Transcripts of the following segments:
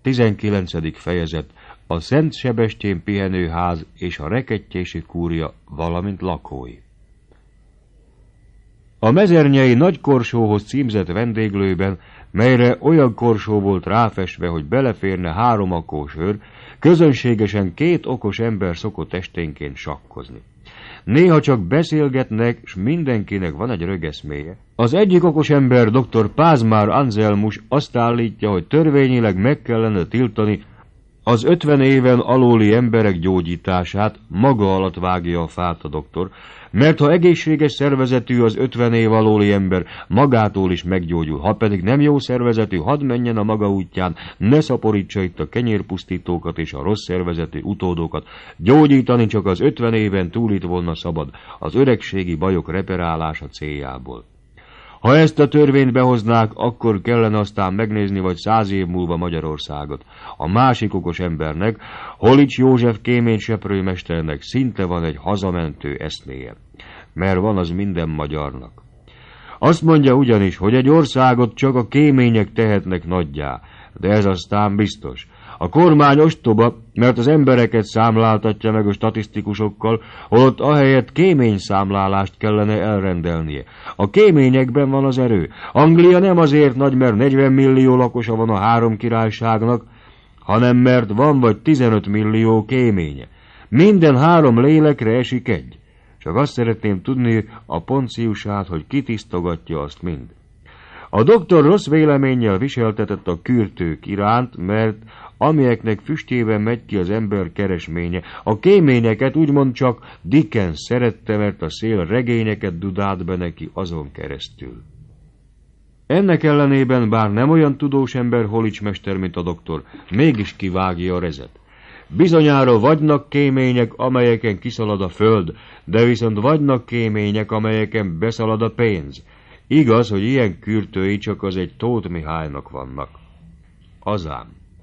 19. fejezet. A Szent Sebestyén pihenőház és a rekettyési kúria, valamint lakói. A mezernyei nagy korsóhoz címzett vendéglőben, melyre olyan korsó volt ráfestve, hogy beleférne 3 akó sör, közönségesen 2 okos ember szokott esténként sakkozni. Néha csak beszélgetnek, s mindenkinek van egy rögeszméje. Az egyik okos ember, dr. Pázmár Anzelmus azt állítja, hogy törvényileg meg kellene tiltani az 50 éven alóli emberek gyógyítását, maga alatt vágja a fát a doktor, mert ha egészséges szervezetű az 50 év alóli ember, magától is meggyógyul, ha pedig nem jó szervezetű, hadd menjen a maga útján, ne szaporítsa itt a kenyérpusztítókat és a rossz szervezetű utódokat, gyógyítani csak az 50 éven túl itt volna szabad, az öregségi bajok reperálása céljából. Ha ezt a törvényt behoznák, akkor kellene aztán megnézni vagy 100 év múlva Magyarországot. A másik okos embernek, Holics József kéményseprőmesternek szinte van egy hazamentő eszméje, mert van az minden magyarnak. Azt mondja ugyanis, hogy egy országot csak a kémények tehetnek nagyjá, de ez aztán biztos. A kormány ostoba, mert az embereket számláltatja meg a statisztikusokkal, holott ahelyett kéményszámlálást kellene elrendelnie. A kéményekben van az erő. Anglia nem azért nagy, mert 40 millió lakosa van a 3 királyságnak, hanem mert van vagy 15 millió kéménye. Minden 3 lélekre esik egy. Csak azt szeretném tudni a Ponciusát, hogy kitisztogatja azt mind. A doktor rossz véleménnyel viseltetett a kürtők iránt, mert amelyeknek füstjében megy ki az ember keresménye. A kéményeket úgymond csak Dickens szerette, mert a szél regényeket dudált be neki azon keresztül. Ennek ellenében, bár nem olyan tudós ember Holics mester, mint a doktor, mégis kivágja a rezet. Bizonyára vagynak kémények, amelyeken kiszalad a föld, de viszont vagynak kémények, amelyeken beszalad a pénz. Igaz, hogy ilyen kürtői csak az egy Tóth Mihálynak vannak. Azám.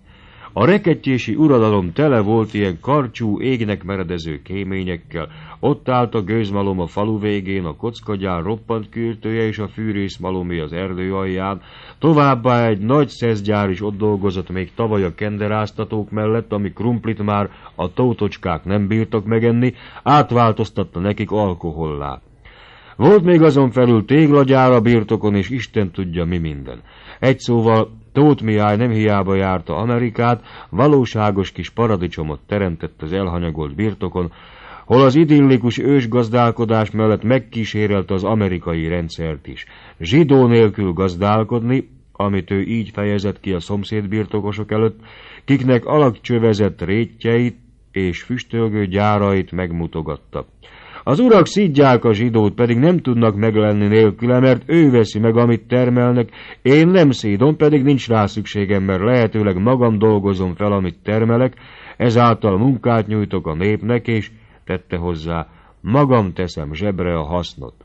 A rekettyési uradalom tele volt ilyen karcsú, égnek meredező kéményekkel, ott állt a gőzmalom a falu végén, a kockagyár roppant kürtője és a fűrészmalomi az erdő alján, továbbá egy nagy szeszgyár is ott dolgozott még tavaly a kenderáztatók mellett, ami krumplit már a tótocskák nem bírtak megenni, átváltoztatta nekik alkohollá. Volt még azon felül téglagyár a birtokon, és Isten tudja mi minden. Egy szóval Tóth Mihály nem hiába járta Amerikát, valóságos kis paradicsomot teremtett az elhanyagolt birtokon, hol az idillikus ősgazdálkodás mellett megkísérelte az amerikai rendszert is. Zsidó nélkül gazdálkodni, amit ő így fejezett ki a szomszéd birtokosok előtt, kiknek alakcsövezett rétjeit és füstölgő gyárait megmutogatta. Az urak szidják a zsidót, pedig nem tudnak meglenni nélküle, mert ő veszi meg, amit termelnek, én nem szídom, pedig nincs rá szükségem, mert lehetőleg magam dolgozom fel, amit termelek, ezáltal munkát nyújtok a népnek, és tette hozzá, magam teszem zsebre a hasznot.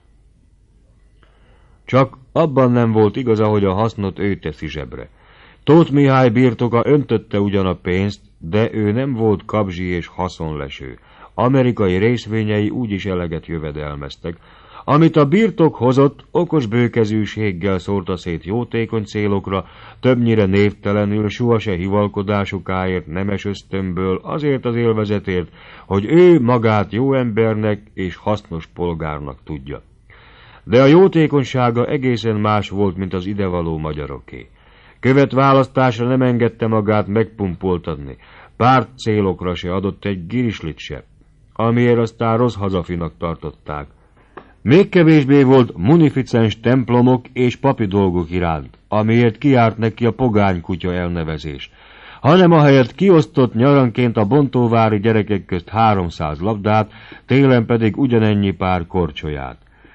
Csak abban nem volt igaza, hogy a hasznot ő teszi zsebre. Tóth Mihály birtoka öntötte ugyan a pénzt, de ő nem volt kabzsi és haszonleső. Amerikai részvényei úgyis eleget jövedelmeztek. Amit a birtok hozott, okos bőkezűséggel szórta szét jótékony célokra, többnyire névtelenül, soha se hivalkodásukáért, nemes ösztönből, azért az élvezetért, hogy ő magát jó embernek és hasznos polgárnak tudja. De a jótékonysága egészen más volt, mint az idevaló magyaroké. Követválasztásra nem engedte magát megpumpoltatni, párt célokra se adott egy girislit se, amiért aztán rossz hazafinak tartották. Még kevésbé volt munificens templomok és papi dolgok iránt, amiért kiárt neki a pogánykutya elnevezés, hanem ahelyett kiosztott nyaranként a bontóvári gyerekek közt 300 labdát, télen pedig ugyanennyi pár korcsolyát.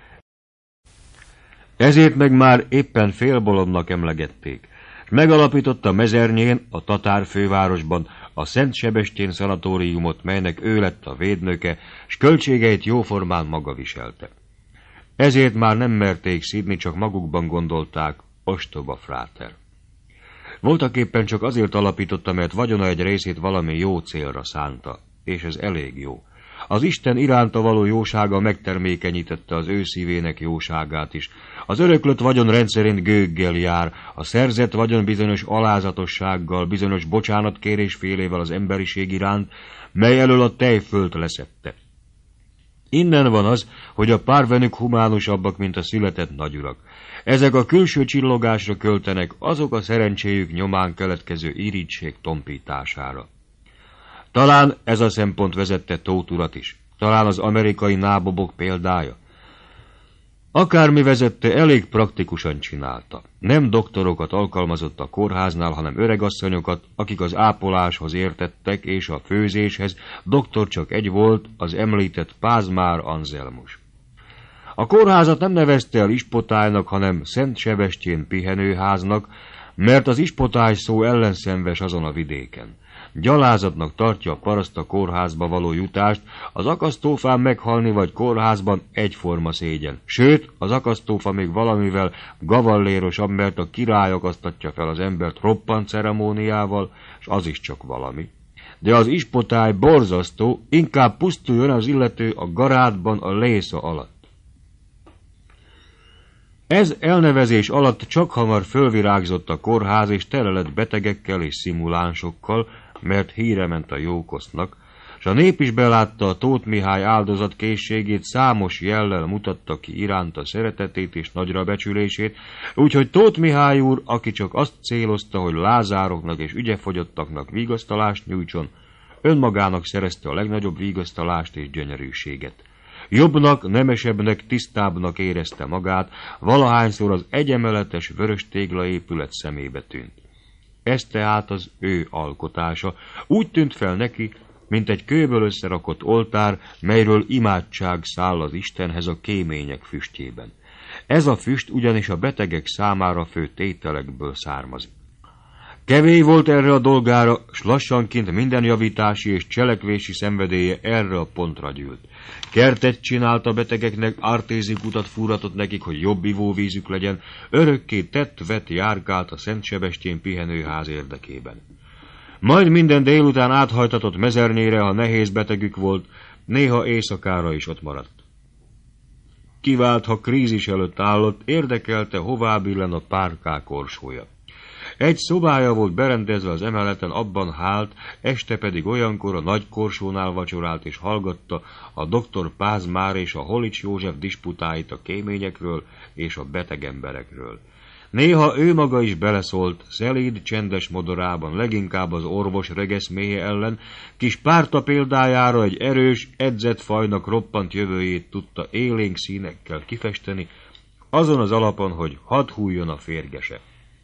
Ezért meg már éppen félbolondnak emlegették. Megalapította Mezernyén, a tatár fővárosban a Szent Sebestyén szanatóriumot, melynek ő lett a védnöke, s költségeit jóformán maga viselte. Ezért már nem merték szídni, csak magukban gondolták, ostoba fráter. Voltaképpen csak azért alapította, mert vagyona egy részét valami jó célra szánta, és ez elég jó. Az Isten iránta való jósága megtermékenyítette az ő szívének jóságát is. Az öröklött vagyon rendszerint gőggel jár, a szerzett vagyon bizonyos alázatossággal, bizonyos bocsánatkérésfélével az emberiség iránt, mely elől a tejfölt leszette. Innen van az, hogy a párvenük humánusabbak, mint a született nagyurak. Ezek a külső csillogásra költenek, azok a szerencséjük nyomán keletkező irigység tompítására. Talán ez a szempont vezette Tóth Urat is, talán az amerikai nábobok példája. Akármi vezette, elég praktikusan csinálta. Nem doktorokat alkalmazott a kórháznál, hanem öregasszonyokat, akik az ápoláshoz értettek, és a főzéshez doktor csak egy volt, az említett Pázmár Anzelmus. A kórházat nem nevezte el ispotálynak, hanem Szent Sebestyén pihenőháznak, mert az ispotály szó ellenszenves azon a vidéken. Gyalázatnak tartja a paraszt a kórházba való jutást, az akasztófán meghalni vagy kórházban egyforma szégyen. Sőt, az akasztófa még valamivel gavallérosabb, mert a király akasztatja fel az embert roppant ceremóniával, és az is csak valami. De az ispotály borzasztó, inkább pusztuljon az illető a garádban a lésza alatt. Ez elnevezés alatt csak hamar fölvirágzott a kórház, és tele lett betegekkel és szimulánsokkal, mert híre ment a jókosznak, s a nép is belátta a Tóth Mihály áldozatkészségét, számos jellel mutatta ki iránta szeretetét és nagyra becsülését, úgyhogy Tóth Mihály úr, aki csak azt célozta, hogy lázároknak és ügyefogyottaknak vigasztalást nyújtson, önmagának szerezte a legnagyobb vigasztalást és gyönyörűséget. Jobbnak, nemesebbnek, tisztábbnak érezte magát, valahányszor az egyemeletes vörös tégla épület szemébe tűnt. Ez tehát az ő alkotása. Úgy tűnt fel neki, mint egy kőből összerakott oltár, melyről imádság száll az Istenhez a kémények füstjében. Ez a füst ugyanis a betegek számára fő tételekből származik. Kevés volt erre a dolgára, s lassanként minden javítási és cselekvési szenvedélye erre a pontra gyűlt. Kertet csinált a betegeknek, artézik utat fúratott nekik, hogy jobb ivóvízük legyen, örökké tett-vett járkált a Szent Sebestyén pihenőház érdekében. Majd minden délután áthajtatott mezernyére, ha nehéz betegük volt, néha éjszakára is ott maradt. Kivált, ha krízis előtt állott, érdekelte, hová billen a párkák orsója. Egy szobája volt berendezve az emeleten, abban hált, este pedig olyankor a nagy korsónál vacsorált és hallgatta a dr. Pázmár és a Holics József disputáit a kéményekről és a beteg emberekről. Néha ő maga is beleszólt, szelíd, csendes modorában, leginkább az orvos regeszméje ellen, kis párta példájára egy erős, edzett fajnak roppant jövőjét tudta élénk színekkel kifesteni, azon az alapon, hogy hadd hújjon a férgese.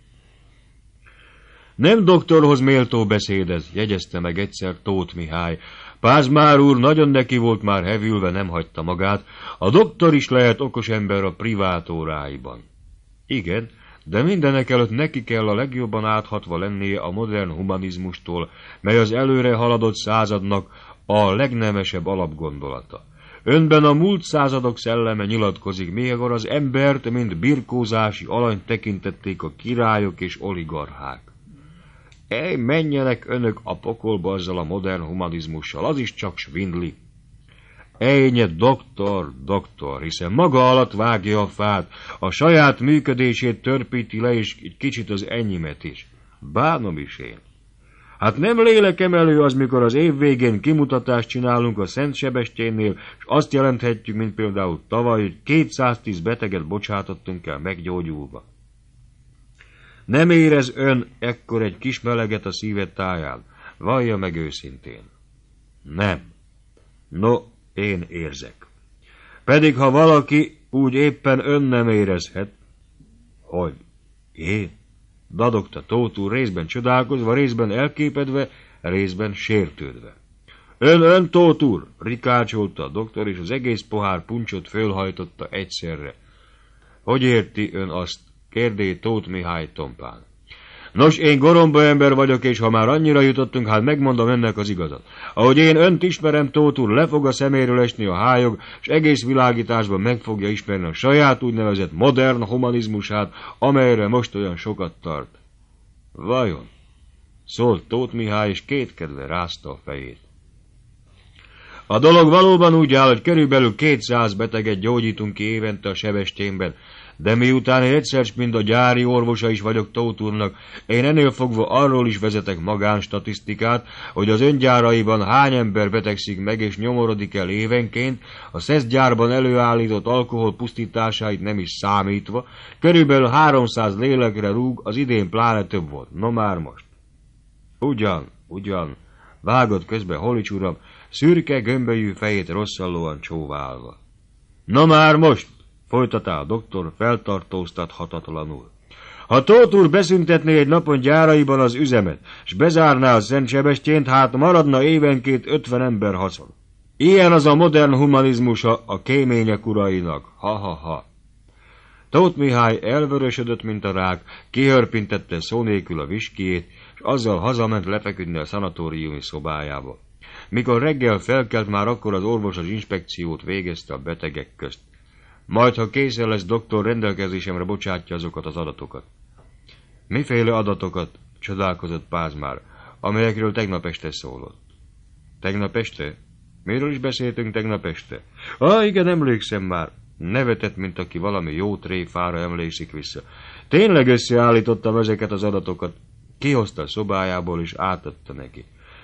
Nem doktorhoz méltó beszéd ez, jegyezte meg egyszer Tóth Mihály. Pázmár úr nagyon neki volt már hevülve, nem hagyta magát. A doktor is lehet okos ember a privát óráiban. Igen, de mindenekelőtt neki kell a legjobban áthatva lennie a modern humanizmustól, mely az előre haladott századnak a legnemesebb alapgondolata. Önben a múlt századok szelleme nyilatkozik, mikor az embert, mint birkózási alanyt tekintették a királyok és oligarchák. Menjenek önök a pokolba azzal a modern humanizmussal, az is csak svindli. Ejnye, doktor, hiszen maga alatt vágja a fát, a saját működését törpíti le, és egy kicsit az enyémet is. Bánom is én. Hát nem lélekemelő az, mikor az év végén kimutatást csinálunk a Szent Sebestyénnél, és azt jelenthetjük, mint például tavaly, hogy 210 beteget bocsátottunk el meggyógyulva. Nem érez ön ekkor egy kis meleget a szíved táján? Vallja meg őszintén. Nem. No, én érzek. Pedig ha valaki, úgy éppen ön nem érezhet. Hogy? Én? Dadogta Tóth úr, részben csodálkozva, részben elképedve, részben sértődve. Ön, Tóth úr, rikácsolta a doktor, és az egész pohár puncsot fölhajtotta egyszerre. Hogy érti ön azt? Kérdé Tóth Mihály tompán. Nos, én goromba ember vagyok, és ha már annyira jutottunk, hát megmondom önnek az igazat. Ahogy én önt ismerem, Tóth úr, le fog a szeméről esni a hályog, és egész világításban meg fogja ismerni a saját úgynevezett modern humanizmusát, amelyre most olyan sokat tart. Vajon? Szólt Tóth Mihály, és kétkedve rázta a fejét. A dolog valóban úgy áll, hogy körülbelül 200 beteget gyógyítunk ki évente a Sebestyénben, de miután én egyszer mind a gyári orvosa is vagyok Tóth úrnak, én ennél fogva arról is vezetek magánstatisztikát, hogy az öngyáraiban hány ember betegszik meg és nyomorodik el évenként, a SZESZ gyárban előállított alkohol pusztításáit nem is számítva, körülbelül 300 lélekre rúg, az idén pláne több volt. No már most. Ugyan, vágott közbe Holics uram, szürke gömbölyű fejét rosszallóan csóválva. No már most, folytatta a doktor feltartóztathatatlanul. Ha Tóth úr beszüntetné egy napon gyáraiban az üzemet, s bezárná a Szent Sebestyént, hát maradna évenként 50 ember haszon. Ilyen az a modern humanizmus a kémények urainak. Ha. Tóth Mihály elvörösödött, mint a rák, kihörpintette szó nélkül a viskijét, és azzal hazament lefeküdni a szanatóriumi szobájába. Mikor reggel felkelt, már akkor az orvos az inspekciót végezte a betegek közt. Majd, ha készen lesz, doktor, rendelkezésemre bocsátja azokat az adatokat. Miféle adatokat? Csodálkozott Pázmár, amelyekről tegnap este szólott. Tegnap este? Miről is beszéltünk tegnap este? Igen, emlékszem már. Nevetett, mint aki valami jó tréfára emlékszik vissza. Tényleg összeállítottam ezeket az adatokat. Kihozta a szobájából és átadta neki.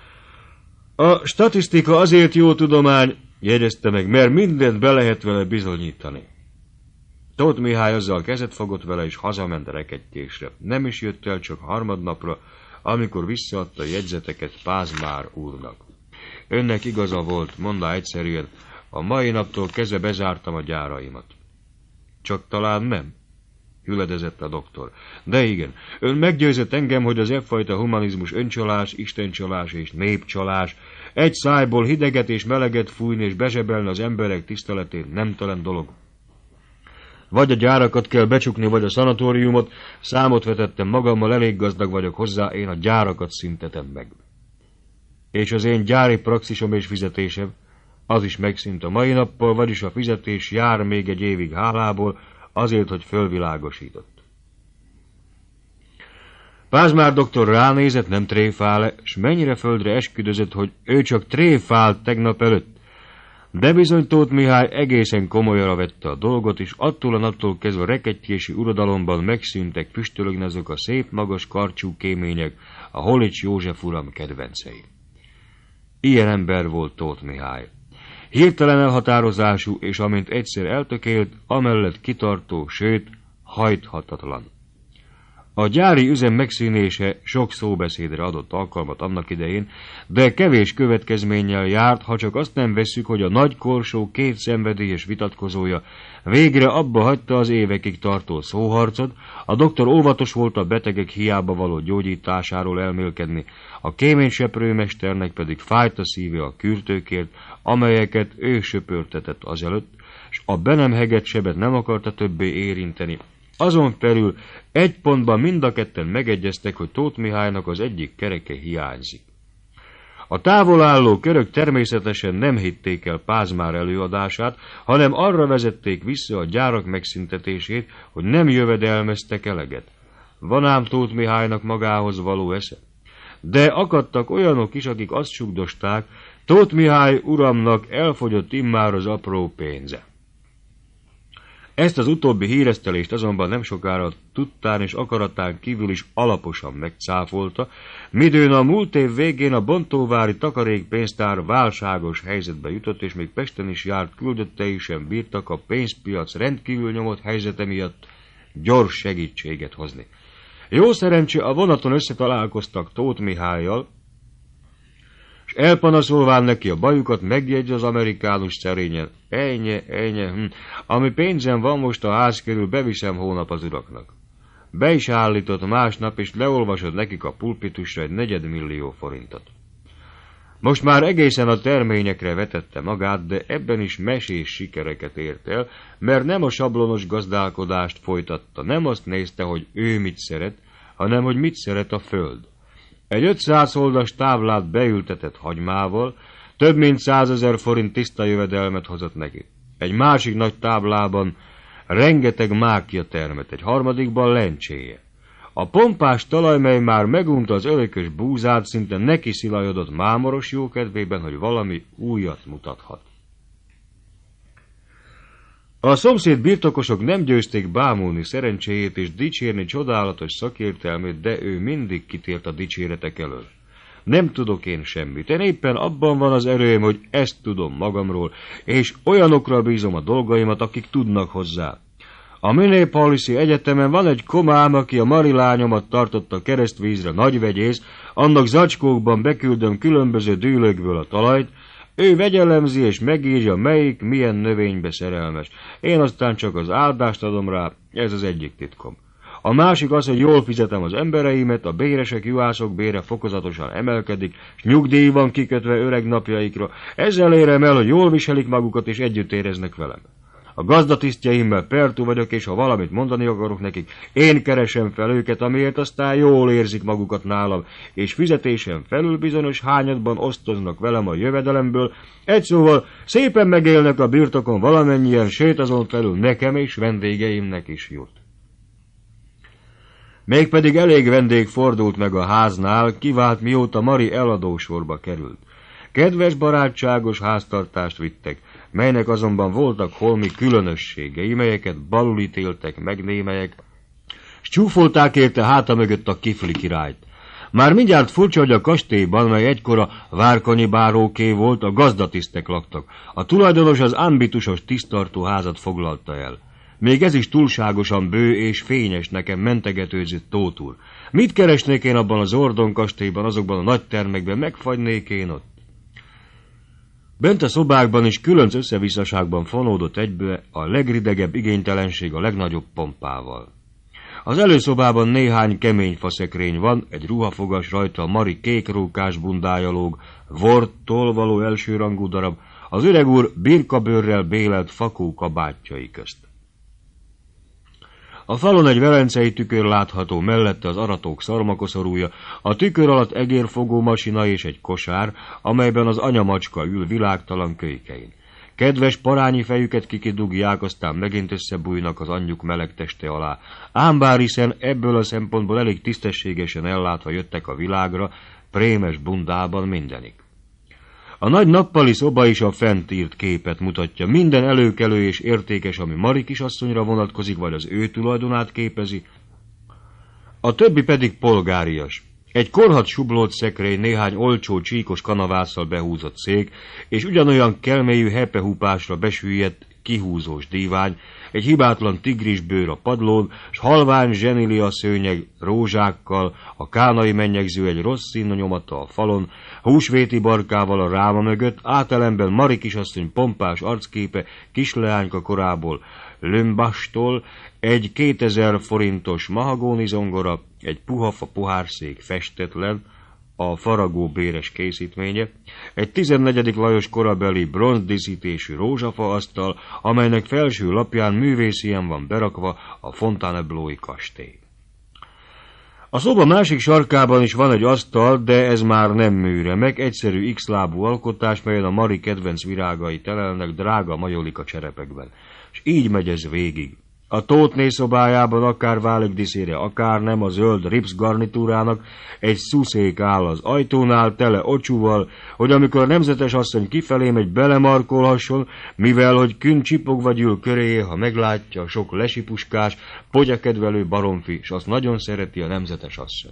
A statisztika azért jó tudomány, jegyezte meg, mert mindent be lehet vele bizonyítani. Tóth Mihály azzal kezet fogott vele, és hazament rekettyésre. Nem is jött el csak harmadnapra, amikor visszaadta a jegyzeteket Pázmár úrnak. Önnek igaza volt, mondta egyszerűen, a mai naptól kezdve bezártam a gyáraimat. Csak talán nem, hüledezett a doktor. De igen, ön meggyőzött engem, hogy az effajta humanizmus öncsalás, istencsalás és népcsalás, egy szájból hideget és meleget fújni és bezsebelni az emberek tiszteletét nemtelen dolog. Vagy a gyárakat kell becsukni, vagy a szanatóriumot, számot vetettem magammal, elég gazdag vagyok hozzá, én a gyárakat szüntetem meg. És az én gyári praxisom és fizetésem, az is megszűnt a mai nappal, vagyis a fizetés jár még egy évig hálából, azért, hogy fölvilágosított. Pázmár doktor ránézett, nem tréfál-e, s mennyire földre esküdözött, hogy ő csak tréfált tegnap előtt. De bizony Tóth Mihály egészen komolyra vette a dolgot, és attól a naptól kezdve a rekettyési uradalomban megszűntek füstölögni azok a szép, magas karcsú kémények, a Holics József uram kedvencei. Ilyen ember volt Tóth Mihály. Hirtelen elhatározású, és amint egyszer eltökélt, amellett kitartó, sőt, hajthatatlan. A gyári üzem megszűnése sok szóbeszédre adott alkalmat annak idején, de kevés következménnyel járt, ha csak azt nem vesszük, hogy a nagy korsó két szenvedélyes vitatkozója végre abba hagyta az évekig tartó szóharcot, a doktor óvatos volt a betegek hiába való gyógyításáról elmélkedni, a kéményseprőmesternek pedig fájt a szíve a kürtőkért, amelyeket ő söpörtetett azelőtt, s a be nem hegett sebet nem akarta többé érinteni. Azon felül egy pontban mind a ketten megegyeztek, hogy Tóth Mihálynak az egyik kereke hiányzik. A távol álló körök természetesen nem hitték el Pázmár előadását, hanem arra vezették vissza a gyárak megszüntetését, hogy nem jövedelmeztek eleget. Van ám Tóth Mihálynak magához való esze. De akadtak olyanok is, akik azt sugdosták, Tóth Mihály uramnak elfogyott immár az apró pénze. Ezt az utóbbi híresztelést azonban nem sokára tudtán és akaratán kívül is alaposan megcáfolta, midőn a múlt év végén a bontóvári takarékpénztár válságos helyzetbe jutott, és még Pesten is járt küldöttei sem bírtak a pénzpiac rendkívül nyomott helyzete miatt gyors segítséget hozni. Jó szerencsé a vonaton összetalálkoztak Tóth Mihállyal, és elpanaszolván neki a bajukat megjegyzi az amerikánus szerényen. Ennyi, ami pénzem van most a ház körül, beviszem hónap az uraknak. Be is állított másnap, és leolvasod nekik a pulpitusra egy 4 millió forintot. Most már egészen a terményekre vetette magát, de ebben is mesés sikereket ért el, mert nem a sablonos gazdálkodást folytatta, nem azt nézte, hogy ő mit szeret, hanem hogy mit szeret a föld. Egy 500 oldas táblát beültetett hagymával, több mint 100 000 forint tiszta jövedelmet hozott neki. Egy másik nagy táblában rengeteg mákja termet, egy harmadikban lencséje. A pompás talaj, mely már megunta az örökös búzát, szinte neki szilajodott mámoros jókedvében, hogy valami újat mutathat. A szomszéd birtokosok nem győzték bámulni szerencséjét és dicsérni csodálatos szakértelmét, de ő mindig kitért a dicséretek elől. Nem tudok én semmit, én éppen abban van az erőm, hogy ezt tudom magamról, és olyanokra bízom a dolgaimat, akik tudnak hozzá. A Minneapolis-i egyetemen van egy komám, aki a Mari lányomat tartotta keresztvízre, nagyvegyész, annak zacskókban beküldöm különböző dűlőkből a talajt, ő vegyelemzi és megírja, melyik milyen növénybe szerelmes. Én aztán csak az áldást adom rá, ez az egyik titkom. A másik az, hogy jól fizetem az embereimet, a béresek, juhászok bére fokozatosan emelkedik, s nyugdíj van kikötve öreg napjaikra. Ezzel érem el, hogy jól viselik magukat és együtt éreznek velem. A gazdatisztjeimmel pertú vagyok, és ha valamit mondani akarok nekik, én keresem fel őket, amiért aztán jól érzik magukat nálam, és fizetésem felül bizonyos hányadban osztoznak velem a jövedelemből, egy szóval szépen megélnek a birtokon valamennyien, sőt azon felül nekem és vendégeimnek is jut. Mégpedig elég vendég fordult meg a háznál, kivált mióta Mari eladósorba került. Kedves barátságos háztartást vittek, melynek azonban voltak holmi különösségei, melyeket balul ítéltek meg némelyek, s csúfolták érte háta mögött a Kifli királyt. Már mindjárt furcsa, hogy a kastélyban, mely egykora várkanyi báróké volt, a gazdatisztek laktak. A tulajdonos az ambitusos tisztartó házat foglalta el. Még ez is túlságosan bő és fényes nekem, mentegetőzött Tóth úr. Mit keresnék én abban az Ordon kastélyban, azokban a nagy termekben, megfagynék én ott? Bent a szobákban is különc összevisszaságban fonódott egybe a legridegebb igénytelenség a legnagyobb pompával. Az előszobában néhány kemény faszekrény van, egy ruhafogas rajta a Mari kékrókás bundája lóg, vorttól való elsőrangú darab, az öreg úr birkabőrrel bélelt fakó kabátjai közt. A falon egy velencei tükör látható, mellette az aratók szarmakoszorúja, a tükör alatt egérfogó masina és egy kosár, amelyben az anyamacska ül világtalan kölykein. Kedves parányi fejüket kikidugják, aztán megint összebújnak az anyjuk meleg teste alá. Ám bár hiszen ebből a szempontból elég tisztességesen ellátva jöttek a világra, prémes bundában mindenik. A nagy nappali szoba is a fent írt képet mutatja. Minden előkelő és értékes, ami Mari kisasszonyra vonatkozik, vagy az ő tulajdonát képezi. A többi pedig polgárias. Egy korhadt sublót szekrény, néhány olcsó csíkos kanavásszal behúzott szék, és ugyanolyan kelmélyű hepehúpásra besüllyedt, kihúzós dívány, egy hibátlan tigrisbőr a padlón, s halvány zsenília szőnyeg rózsákkal, a kánai mennyegző egy rossz színnyomata a falon, húsvéti barkával a ráma mögött, átelemben Mari kisasszony pompás arcképe kisleányka korából, Lömbastól, egy 2000 forintos mahagóni zongora, egy puhafa pohárszék festetlen, a faragó béres készítménye, egy 14. Lajos korabeli bronzdíszítésű rózsafa asztal, amelynek felső lapján művészien van berakva a Fontainebleau-i kastély. A szoba másik sarkában is van egy asztal, de ez már nem műremek, egyszerű X-lábú alkotás, melyen a Mari kedvenc virágai telelnek drága majolika cserepekben. És így megy ez végig. A Tóthné szobájában akár válik diszére, akár nem, a zöld rips garnitúrának egy szuszék áll az ajtónál tele ocsúval, hogy amikor a nemzetes asszony kifelé megy, belemarkolhasson, mivel hogy kün csipogva gyűl köréje, ha meglátja a sok lesipuskás, potyakedvelő baromfi, s azt nagyon szereti a nemzetes asszony.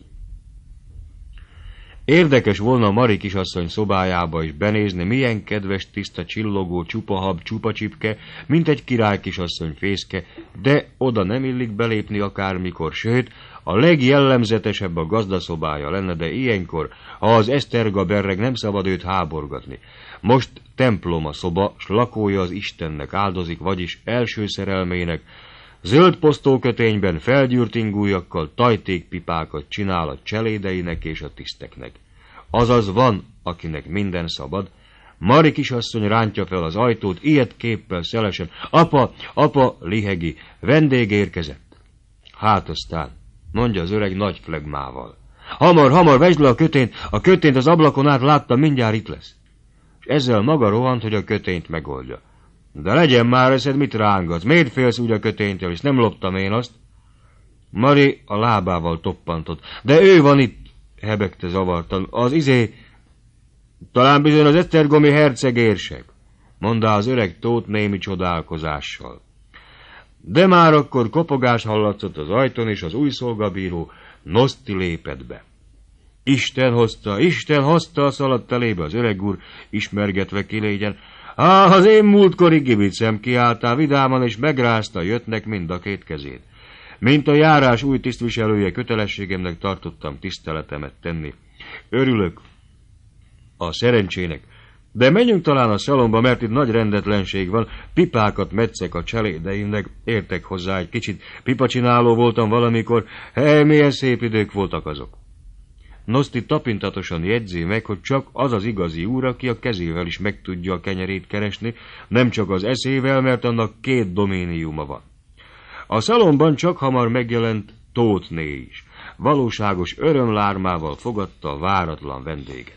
Érdekes volna Mari kisasszony szobájába is benézni, milyen kedves, tiszta, csillogó, csupahab, csupacsipke, mint egy király kisasszony fészke, de oda nem illik belépni akármikor, sőt, a legjellemzetesebb a gazdaszobája lenne, de ilyenkor, ha az eszterga berreg, nem szabad őt háborgatni. Most templom a szoba, s lakója az Istennek áldozik, vagyis első szerelmének, zöld posztókötényben felgyűrt ingújakkal tajtékpipákat csinál a cselédeinek és a tiszteknek. Azaz van, akinek minden szabad. Mari kisasszony rántja fel az ajtót, ilyet képpel szelesen. Apa, apa, lihegi, vendég érkezett. Hát aztán, mondja az öreg nagy flegmával. Hamar, hamar, vegyd le a kötényt az ablakon át láttam, mindjárt itt lesz. És ezzel maga rohant, hogy a kötényt megoldja. De legyen már eszed, mit rángatsz? Miért félsz úgy a köténytől, és nem loptam én azt? Mari a lábával toppantott. De ő van itt, hebegte zavartan. Talán bizony az esztergomi herceg érsek, mondta az öreg Tóth némi csodálkozással. De már akkor kopogás hallatszott az ajtón, és az új szolgabíró Noszti lépett be. Isten hozta, szaladt elébe az öreg úr, ismergetve kilégyen. Az én múltkori gibicem, kiáltál vidáman, és megrázta Jöttnek mind a két kezét. Mint a járás új tisztviselője, kötelességemnek tartottam tiszteletemet tenni. Örülök a szerencsének, de menjünk talán a szalomba, mert itt nagy rendetlenség van, pipákat metszek a cselédeimnek, értek hozzá egy kicsit, pipacsináló voltam valamikor, milyen szép idők voltak azok. Noszti tapintatosan jegyzi meg, hogy csak az az igazi úr, aki a kezével is meg tudja a kenyerét keresni, nem csak az eszével, mert annak 2 doméniuma van. A szalomban csak hamar megjelent Tóthné is. Valóságos örömlármával fogadta a váratlan vendéget.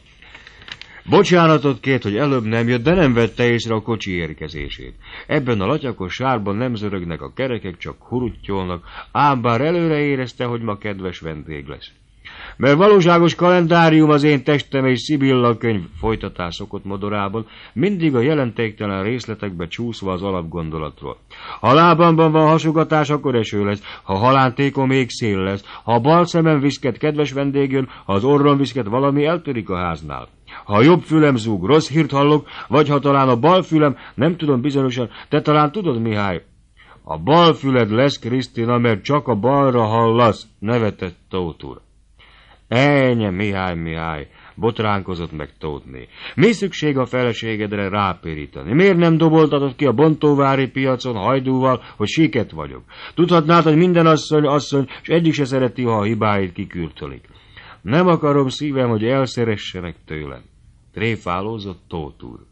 Bocsánatot kért, hogy előbb nem jött, de nem vette észre a kocsi érkezését. Ebben a latyakos sárban nem zörögnek a kerekek, csak huruttyolnak, ám bár előre érezte, hogy ma kedves vendég lesz. Mert valóságos kalendárium az én testem és Szibilla könyv folytatás szokott modorában, mindig a jelentéktelen részletekbe csúszva az alapgondolatról. Ha lábamban van hasogatás, akkor eső lesz, ha halántékom még szél lesz, ha a bal szemem viszket kedves vendég jön, ha az orrom viszket valami eltörik a háznál. Ha a jobb fülem zúg, rossz hírt hallok, vagy ha talán a bal fülem, nem tudom bizonyosan, te talán tudod, Mihály? A bal füled lesz, Krisztina, mert csak a balra hallasz, nevetett Tóth úr. Ennyi, Mihály, botránkozott meg Tóthné. Mi szükség a feleségedre rápérítani? Miért nem doboltatod ki a bontóvári piacon hajdúval, hogy siket vagyok? Tudhatnád, hogy minden asszony, és egyik se szereti, ha a hibáit kikürtölik. Nem akarom szívem, hogy elszeressenek tőlem, tréfálózott Tóth úr.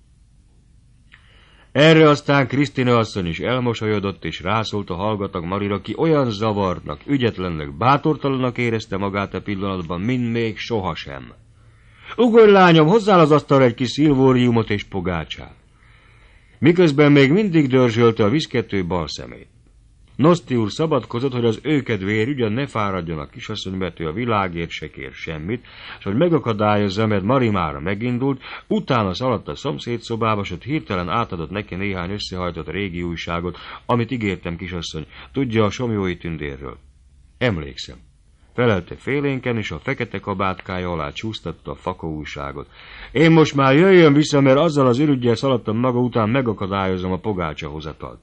Erre aztán Krisztina asszony is elmosolyodott, és rászólt a hallgatag Marira, ki olyan zavartnak, ügyetlennek, bátortalannak érezte magát a pillanatban, mint még sohasem. Ugorj, lányom, hozzál az asztalra egy kis szilvóriumot és pogácsát. Miközben még mindig dörzsölte a viszkető bal szemét. Noszti úr szabadkozott, hogy az ő kedvéért ugyan ne fáradjon a kisasszony, mert ő a világért se kér semmit, és hogy megakadályozza, mert Mari mára megindult, utána szaladt a szomszéd szobába, s ott hirtelen átadott neki néhány összehajtott régi újságot, amit ígértem, kisasszony, tudja a Somlyói tündérről. Emlékszem. Felelte félénken, és a fekete kabátkája alá csúsztatta a fakó újságot. Én most már jöjjön vissza, mert azzal az ürüggyel szaladtam maga után, megakadályozom a pogácsa hozatalt.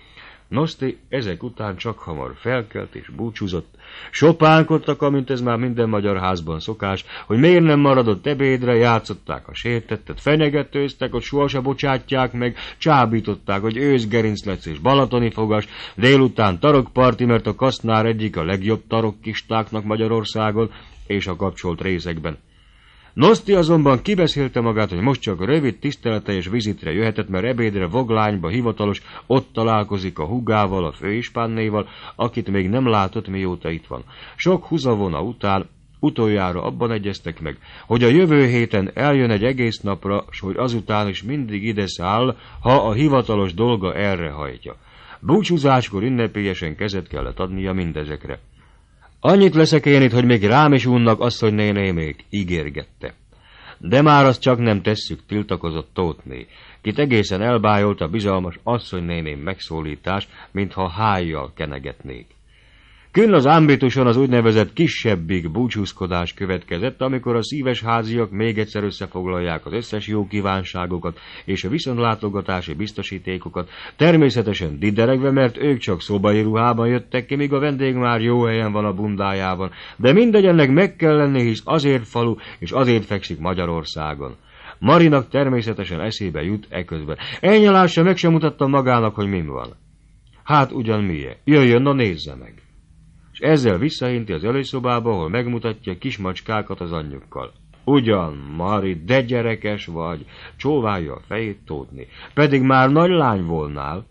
Noszti ezek után csak hamar felkelt és búcsúzott. Sopánkodtak, amint ez már minden magyar házban szokás, hogy miért nem maradott ebédre, játszották a sértettet, fenyegetőztek, hogy sohasem bocsátják meg, csábították, hogy őszgerinc lesz és balatoni fogas, délután tarokparti, mert a Kasznár egyik a legjobb tarokkistáknak Magyarországon és a kapcsolt részekben. Noszti azonban kibeszélte magát, hogy most csak rövid tisztelete és vizitre jöhetett, mert ebédre Voglányba hivatalos, ott találkozik a húgával, a főispánnéval, akit még nem látott, mióta itt van. Sok húzavona után utoljára abban egyeztek meg, hogy a jövő héten eljön egy egész napra, s hogy azután is mindig ide száll, ha a hivatalos dolga erre hajtja. Búcsúzáskor ünnepélyesen kezet kellett adnia mindezekre. Annyit leszek én itt, hogy még rám is unnak, asszonynénémék, ígérgette. De már azt csak nem tesszük, tiltakozott Tóthné, kit egészen elbájolt a bizalmas asszonynéném megszólítás, mintha hájjal kenegetnék. Künn az ámbituson az úgynevezett kisebbik búcsúzkodás következett, amikor a szíves háziak még egyszer összefoglalják az összes jó kívánságokat és a viszontlátogatási biztosítékokat, természetesen dideregve, mert ők csak szobai ruhában jöttek ki, míg a vendég már jó helyen van a bundájában, de mindegy, ennek meg kell lenni, hisz azért falu és azért fekszik Magyarországon. Marinak természetesen eszébe jut eközben. Elnyalása meg sem mutatta magának, hogy min van. Hát ugyan milyen? Jöjjön, na nézze meg! És ezzel visszahinti az előszobába, ahol megmutatja kismacskákat az anyjukkal. Ugyan, Mari, de gyerekes vagy, csóválja a fejét Tóthné, pedig már nagy lány volnál.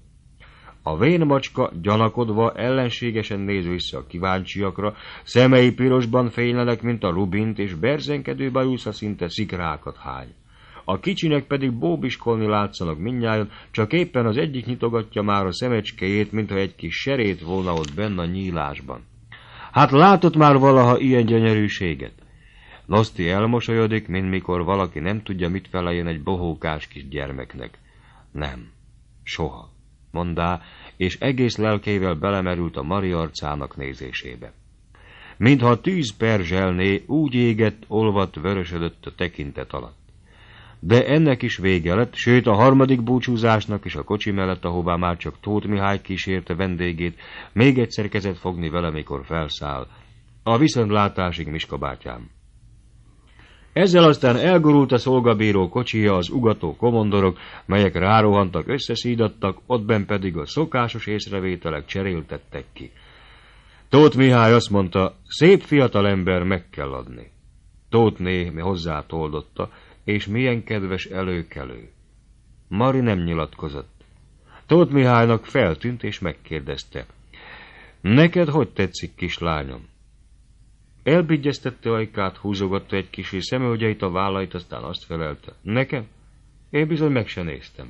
A vén macska gyanakodva ellenségesen néz vissza a kíváncsiakra, szemei pirosban fénylenek, mint a rubint, és berzenkedő bajusza szinte szikrákat hány. A kicsinek pedig bóbiskolni látszanak mindnyájan, csak éppen az egyik nyitogatja már a szemecskéjét, mintha egy kis serét volna ott benne a nyílásban. Hát látott már valaha ilyen gyönyörűséget? Noszti elmosolyodik, mint mikor valaki nem tudja, mit feleljen egy bohókás kis gyermeknek. Nem, soha, mondá, és egész lelkével belemerült a Mari arcának nézésébe. Mintha a tűz perzselné, úgy égett, olvadt, vörösödött a tekintet alatt. De ennek is vége lett, sőt a harmadik búcsúzásnak is a kocsi mellett, ahová már csak Tóth Mihály kísérte vendégét, még egyszer kezet fogni vele, mikor felszáll. A viszontlátásig, Miska bátyám. Ezzel aztán elgurult a szolgabíró kocsija, az ugató komondorok, melyek rárohantak, összeszídattak, ottben pedig a szokásos észrevételek cseréltettek ki. Tóth Mihály azt mondta, szép fiatal ember, meg kell adni. Tóthné hozzátoldotta, és milyen kedves előkelő. Mari nem nyilatkozott. Tóth Mihálynak feltűnt, és megkérdezte. Neked hogy tetszik, kislányom? Elbigyeztette ajkát, húzogatta egy kis szemöldjeit, a vállait, aztán azt felelte. Nekem? Én bizony meg se néztem.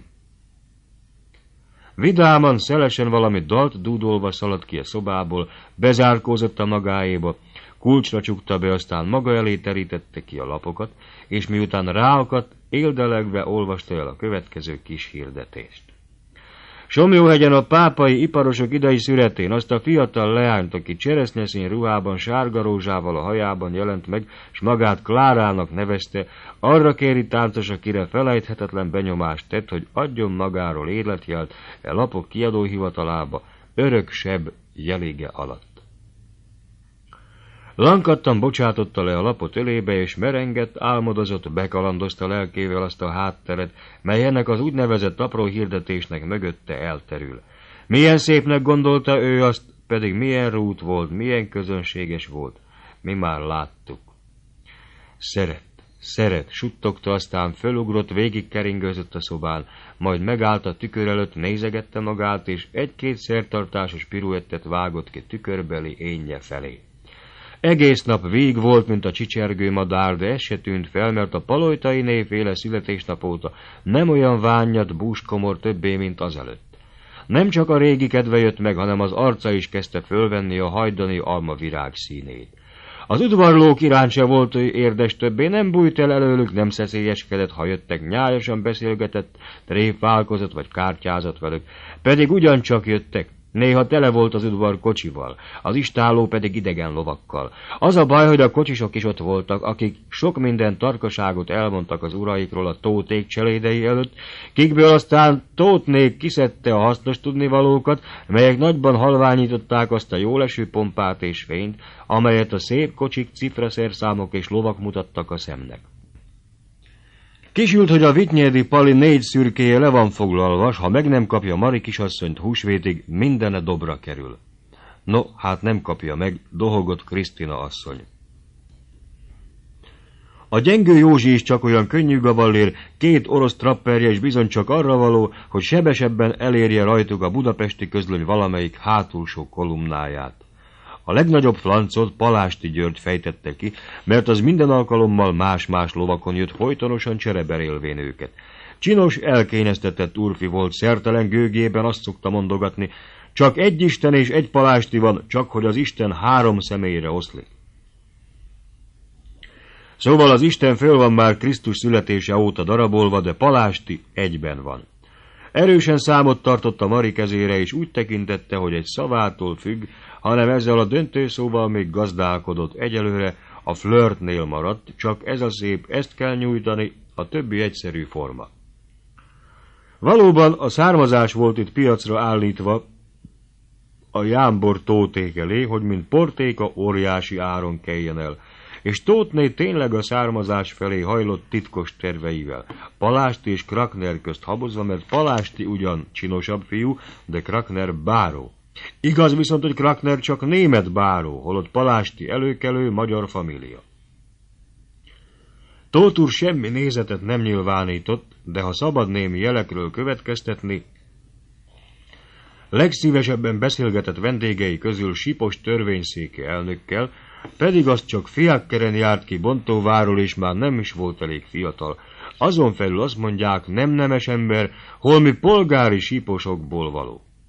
Vidáman, szelesen valami dalt dúdolva szaladt ki a szobából, bezárkózott a magáéba, kulcsra csukta be, aztán maga elé terítette ki a lapokat, és miután ráakadt, éldelegve olvasta el a következő kis hirdetést. Somlyóhegyen a pápai iparosok idei szüretén azt a fiatal leányt, aki cseresznyeszín ruhában, sárga rózsával a hajában jelent meg, s magát Klárának nevezte, arra kéri táncos, akire felejthetetlen benyomást tett, hogy adjon magáról életjelt e lapok kiadóhivatalába, örök seb jelige alatt. Lankadtan bocsátotta le a lapot ölébe, és merengett, álmodozott, bekalandozta lelkével azt a hátteret, mely ennek az úgynevezett apró hirdetésnek mögötte elterül. Milyen szépnek gondolta ő azt, pedig milyen rút volt, milyen közönséges volt. Mi már láttuk. Szeret, suttogta, aztán fölugrott, végigkeringőzött a szobán, majd megállt a tükör előtt, nézegette magát, és egy-két szertartásos piruettet vágott ki tükörbeli énje felé. Egész nap vég volt, mint a csicsergő madár, de ez se tűnt fel, mert a Palojtai névféle születésnap óta nem olyan vánnyat búskomor többé, mint azelőtt. Nem csak a régi kedve jött meg, hanem az arca is kezdte fölvenni a hajdani almavirág színét. Az udvarlók iránt se volt érdes többé, nem bújt el előlük, nem szeszélyeskedett, ha jöttek, nyájasan beszélgetett, tréfálkozott vagy kártyázott velük, pedig ugyancsak jöttek. Néha tele volt az udvar kocsival, az istálló pedig idegen lovakkal. Az a baj, hogy a kocsisok is ott voltak, akik sok minden tarkaságot elmondtak az uraikról a tóték cselédei előtt, kikből aztán Tóthnék kiszedte a hasznos tudnivalókat, melyek nagyban halványították azt a jóleső pompát és fényt, amelyet a szép kocsik, cifraszerszámok és lovak mutattak a szemnek. Kisült, hogy a Vitynyedi Pali 4 szürkéje le van foglalva, s ha meg nem kapja Mari kisasszonyt húsvétig, mindene dobra kerül. No, hát nem kapja meg, dohogott Krisztina asszony. A gyengő Józsi is csak olyan könnyű gavallér, 2 orosz trapperje is bizony csak arra való, hogy sebesebben elérje rajtuk a budapesti közlöny valamelyik hátulsó kolumnáját. A legnagyobb flancot Palásti György fejtette ki, mert az minden alkalommal más-más lovakon jött, folytonosan csereberélvén őket. Csinos, elkényeztetett úrfi volt, szertelen gőgében azt szokta mondogatni, csak egy Isten és egy Palásti van, csak hogy az Isten 3 személyre oszlik. Szóval az Isten föl van már Krisztus születése óta darabolva, de Palásti egyben van. Erősen számot tartott a Mari kezére, és úgy tekintette, hogy egy szavától függ, hanem ezzel a döntőszóval még gazdálkodott, egyelőre a flörtnél maradt, csak ez a szép, ezt kell nyújtani, a többi egyszerű forma. Valóban a származás volt itt piacra állítva a jámbor tóték elé, hogy mint portéka óriási áron keljen el, és Tóthné tényleg a származás felé hajlott titkos terveivel, Palásti és Krakner közt habozva, mert Palásti ugyan csinosabb fiú, de Krakner báró. Igaz viszont, hogy Krakner csak német báró, holott Palásti előkelő magyar família. Tóth úr semmi nézetet nem nyilvánított, de ha szabad némi jelekről következtetni, legszívesebben beszélgetett vendégei közül Sipos törvényszéki elnökkel, pedig az csak fiákkeren járt ki Bontóváról, és már nem is volt elég fiatal. Azon felül azt mondják, nem nemes ember, holmi polgári síposokból való.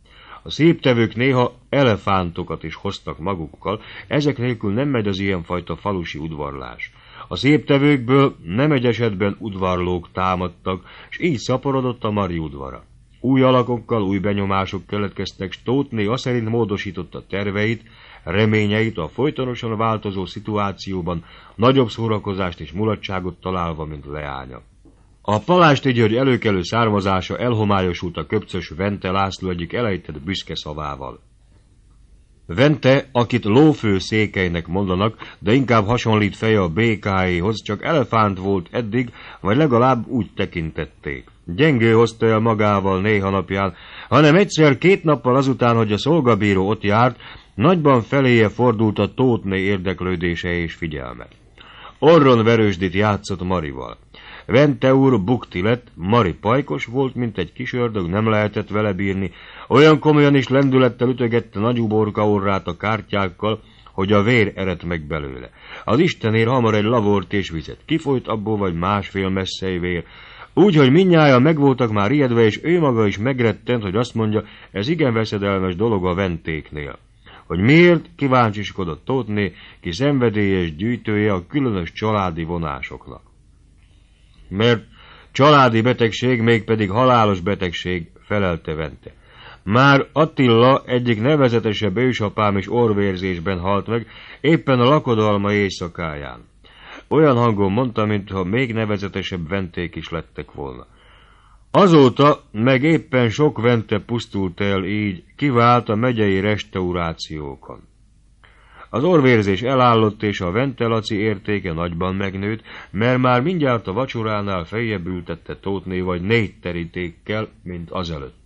A széptevők néha elefántokat is hoztak magukkal, ezek nélkül nem megy az ilyenfajta falusi udvarlás. A széptevőkből nem egy esetben udvarlók támadtak, és így szaporodott a Mari udvara. Új alakokkal, új benyomások keletkeztek, s Tótné aszerint módosította terveit, reményeit a folytonosan változó szituációban, nagyobb szórakozást és mulatságot találva, mint leánya. A Palásty György előkelő származása elhomályosult a köpcös Vente László egyik elejtett büszke szavával. Vente, akit lófő székelynek mondanak, de inkább hasonlít feje a békáéhoz, csak elefánt volt eddig, vagy legalább úgy tekintették. Gyengő hozta el magával néha napján, hanem egyszer 2 nappal azután, hogy a szolgabíró ott járt, nagyban feléje fordult a Tótné érdeklődése és figyelme. Orron verősdit játszott Marival. Vente úr bukti lett, Mari pajkos volt, mint egy kis ördög, nem lehetett vele bírni, olyan komolyan is lendülettel ütögette nagy uborka orrát a kártyákkal, hogy a vér eredt meg belőle. Az istenér hamar egy lavort és vizet kifolyt abból, vagy másfél messzei vér, úgy, hogy mindnyájan megvoltak már ijedve, és ő maga is megrettent, hogy azt mondja, ez igen veszedelmes dolog a Ventéknél. Hogy miért, kíváncsiskodott Tótné, ki szenvedélyes gyűjtője a különös családi vonásoknak. Mert családi betegség, mégpedig halálos betegség, felelte Vente. Már Attila egyik nevezetesebb ősapám is orvérzésben halt meg, éppen a lakodalma éjszakáján. Olyan hangon mondta, mintha még nevezetesebb Venték is lettek volna. Azóta meg éppen sok Vente pusztult el így, kivált a megyei restaurációkon. Az orvérzés elállott, és a Vente Laci értéke nagyban megnőtt, mert már mindjárt a vacsoránál feljebb ültette Tótné vagy 4 terítékkel, mint azelőtt.